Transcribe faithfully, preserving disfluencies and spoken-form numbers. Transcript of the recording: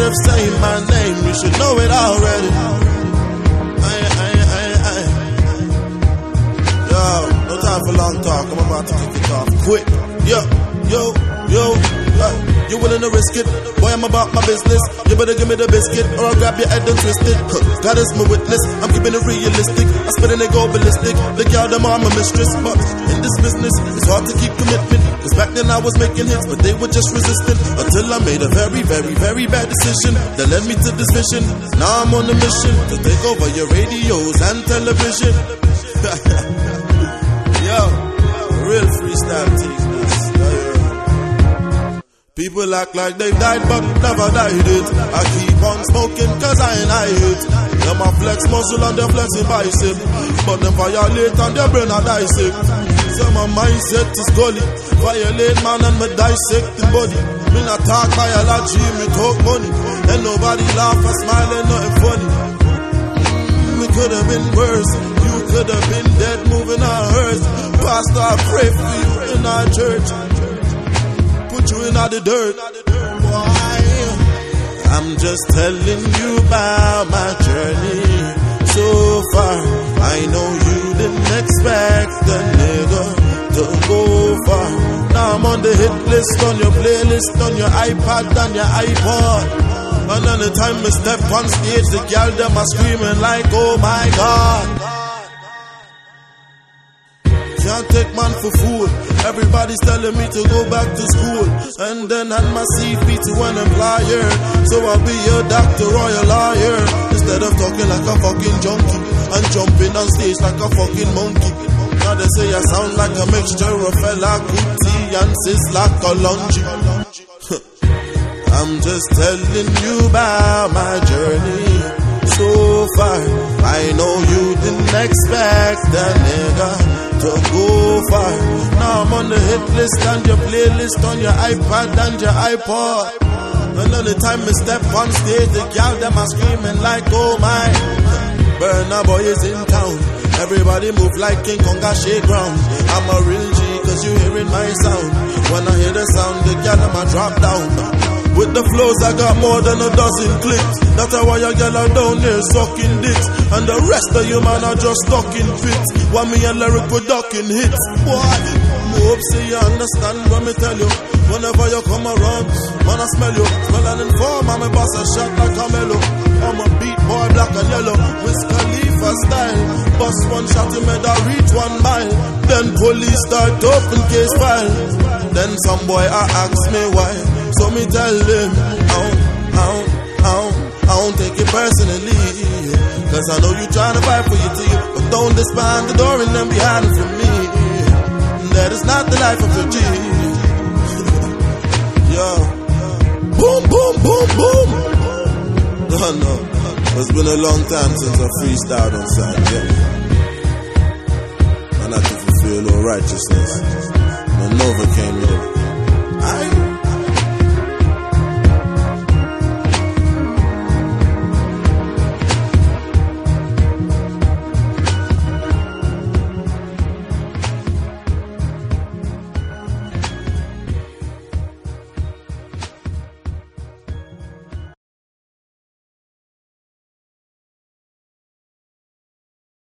if saying my name, you should know it already. Aye, aye, aye, aye. Yo, no time for long talk, I'm about to kick it off quick. Yo, yo, yo, uh, you willing to risk it? Boy, I'm about my business. You better give me the biscuit, or I'll grab your head and twist it. Huh, God is my witness, I'm keeping it realistic. I spit and they go ballistic. Look out, them are my mistress. But in this business, it's hard to keep commitment. Cause back then I was making hits, but they were just resistant. Until I made a very, very, very bad decision that led me to this vision. Now I'm on a mission to take over your radios and television. Yo, real freestyle team. People act like they died but never died it. I keep on smoking cause I ain't I it. Them a flex muscle and they flexing bicep, but them violate and their brain are dissect. So my mindset is gully. Violate man and me dissect the body. Me not talk biology, me talk money. And nobody laugh or smile, ain't nothing funny. Mm, we could have been worse. You could have been dead moving our hearse. Pastor, I pray for you in our church. Put you in the dirt. Why? I'm just telling you about my journey so far. I know you didn't expect the nigga to go far. Now I'm on the hit list, on your playlist, on your iPad and your iPod. And anytime I step on stage, the girl them are screaming like, oh my God. Can't take man for fool. Everybody's telling me to go back to school and then hand my C V to an employer, so I'll be your doctor or your lawyer, instead of talking like a fucking junkie and jumping on stage like a fucking monkey. Now they say I sound like a mixture of Fela Kuti and Sizzla Kalonji. I'm just telling you about my journey so far. I know you didn't expect that nigga to go far. Now I'm on the hit list and your playlist, on your iPad and your iPod. And anytime I step on stage, the girl them are screaming like, oh my. Burna Boy is in town. Everybody move like King Konga shake ground. I'm a real G cause you hearing my sound. When I hear the sound, the girl them a drop down. With the flows, I got more than a dozen clicks. That's why your girl are down there sucking dicks, and the rest of you man are just talking fits. Want me a lyrical ducking hits. Boy, hope say you understand what me tell you. Whenever you come around, man I smell you. Smell and inform, I'm a boss a shot like a mellow. I'm a beat boy, black and yellow. Wiz Khalifa style. Bust one shot, he made I reach one mile. Then police start open case file. Then some boy I ask me why. So me tell them, I don't, I don't, I don't, I don't take it personally. Cause I know you trying to fight for your team, but don't despise the door and then be hiding from me. That is not the life of a G. Yo, boom, boom, boom, boom. No, no, it's been a long time since I freestyled on side, yeah. And I can fulfill all righteousness. My Nova came in. I